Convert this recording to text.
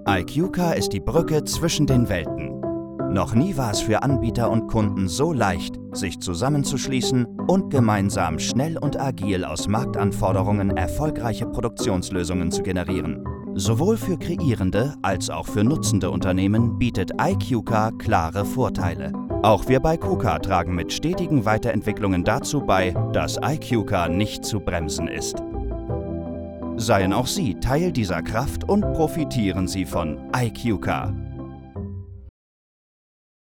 iQCar ist die Brücke zwischen den Welten. Noch nie war es für Anbieter und Kunden so leicht, sich zusammenzuschließen und gemeinsam schnell und agil aus Marktanforderungen erfolgreiche Produktionslösungen zu generieren. Sowohl für kreierende als auch für nutzende Unternehmen bietet iQCar klare Vorteile. Auch wir bei KUKA tragen mit stetigen Weiterentwicklungen dazu bei, dass iQCar nicht zu bremsen ist. Seien auch Sie Teil dieser Kraft und profitieren Sie von iQCar.